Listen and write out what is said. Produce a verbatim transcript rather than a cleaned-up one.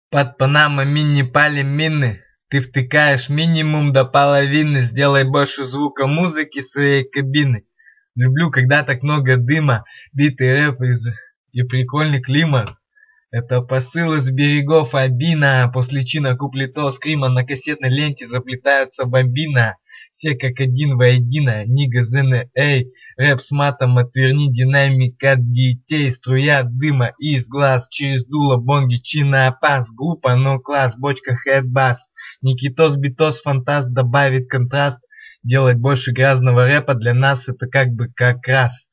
Под панамами не палим мины. Ты втыкаешь минимум до половины. Сделай больше звука музыки своей кабины. Люблю, когда так много дыма. Битый рэп из... и прикольный климат. Это посыл из берегов Абина. После чина куплетов скрима на кассетной ленте заплетаются бомбина. Все как один воедино, нига зн, эй, рэп с матом, отверни динамик от детей, струя дыма из глаз, через дуло бонги, чинопас, глупо, но класс, бочка, хэдбас, Никитос, битос, фантаст, добавит контраст, делать больше грязного рэпа для нас это как бы как раз.